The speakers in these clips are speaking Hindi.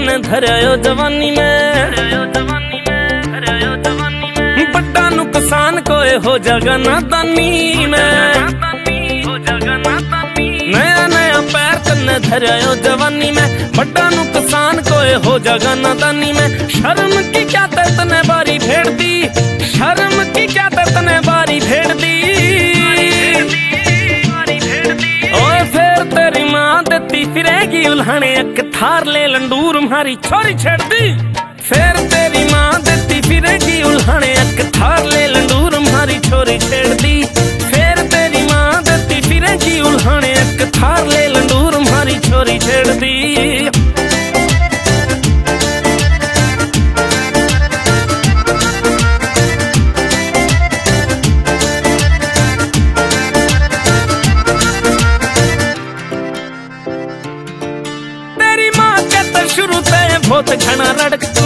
तन्ने धरयो जवानी में, बड़ा नुकसान कोई हो जागा नादानी में। नया नया पैर तन्ने धरयो जवानी में, बड़ा नुकसान कोई हो जागा नादानी में। शर्म की क्या तने बारी भेड़ दी, शर्म की क्या तने बारी भेड़ दी। और फिर तेरी माँ देती फिरेगी उल्हाने, एक थार ले लंडूर मारी छोरी छेड़ दी। फिर तेरी माँ देती फिरेगी उल्हाने, एक थार ले लंडूर मारी छोरी छेड़ दी। फिर तेरी माँ देती फिरेगी उल्हाने, एक थार ले लंडूर मारी छोरी छेड़ दी। शुरू ते बहुत घना रड़क तू,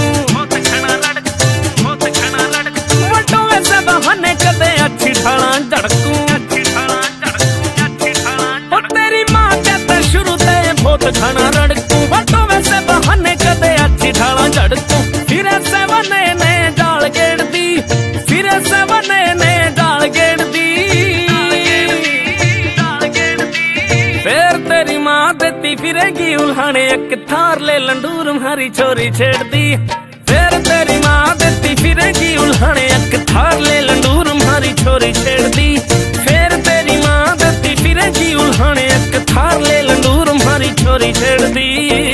वटो ऐसे बहाने कदे अच्छी ठाला झड़कू। तेरी माँ कहते शुरू ते बहुत घना रड़क तू, वटो ऐसे बहाने कदे अच्छी ठाला झड़कू। फिर ऐसे बने ने जाल गेड़ दी, फिर ऐसे बने ने जाल गेड़ दी। फिर तेरी माँ देती फिरेगी उल्हाने, एक थार ले लंडूर मारी छोरी छेड़ दी। फिर तेरी माँ देती फिरेगी उल्हाने, एक थार ले लंडूर मारी छोरी छेड़ दी। फिर तेरी माँ देती फिरेगी उल्हाने, एक थार ले लंडूर मारी छोरी छेड़ दी।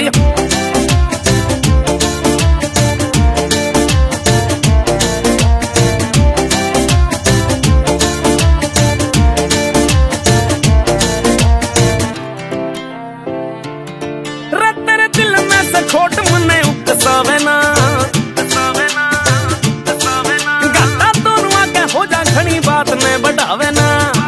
खोट मने उकसावे ना, गाता दोनों आगे हो जा घनी बात ने बढ़ावे ना।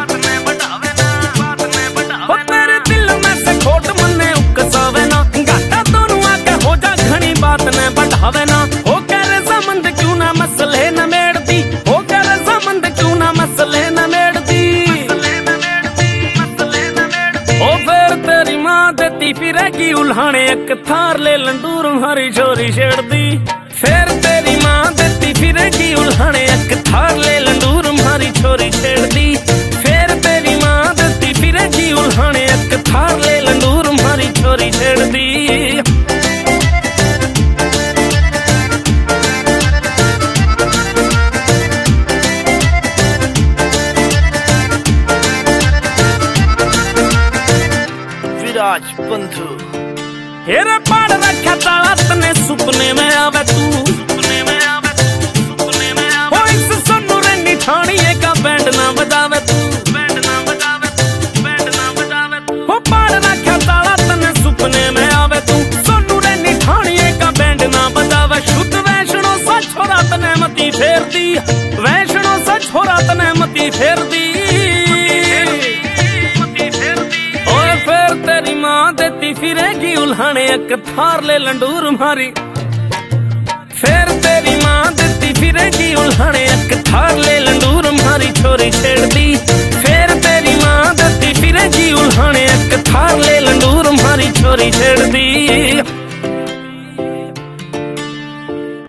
हो तेरे दिल में से खोट मने उकसावे ना, गाता दोनों आगे हो जा घनी बात ने बढ़ावे ना। हो कर संबंध क्यों ना मसले न मेड़ दी, हो कर संबंध क्यों ना मसले न मेड़ दी। ओ फिर तेरी माँ देती फिरेगी उल्हाने, एक थार ले लंडूर मारी छोरी छेड़ दी। फिर तेरी माँ देती फिरेगी उल्हाने, एक थार ले लंडूर मारी छोरी छेड़ दी। फिर तेरी माँ देती फिरेगी उल्हाने, एक थार ले लंडूर मारी छोरी छेड़ दी। विराज बंधु हेरे पाड़ रखा ताला तने सुपने में आवे तू, सुपने में आवे तू, सुपने में आवे। ओ इस सोनू रेनी ठाणी का बैंड ना बजावे तू, बैंड ना बजावे तू, बैंड ना बजावे तू। ओ पाड़ रखा ताला तने सुपने में आवे तू, सोनू रेनी ठाणी का बैंड ना बजावे। शुद्ध वैष्णो सच हो रात ने मती फेर दी, वैष्णो सच हो रात ने मती फेर दी। तेरी माँ देती फिरेगी उल्हाने, एक थार ले लंडूर मारी। फिर तेरी माँ देती फिरेगी उल्हाने, एक थार ले लंडूर मारी छोरी छेड़ दी। फिर तेरी माँ देती फिरेगी उल्हाने, एक थार ले लंडूर मारी छोरी छेड़ दी।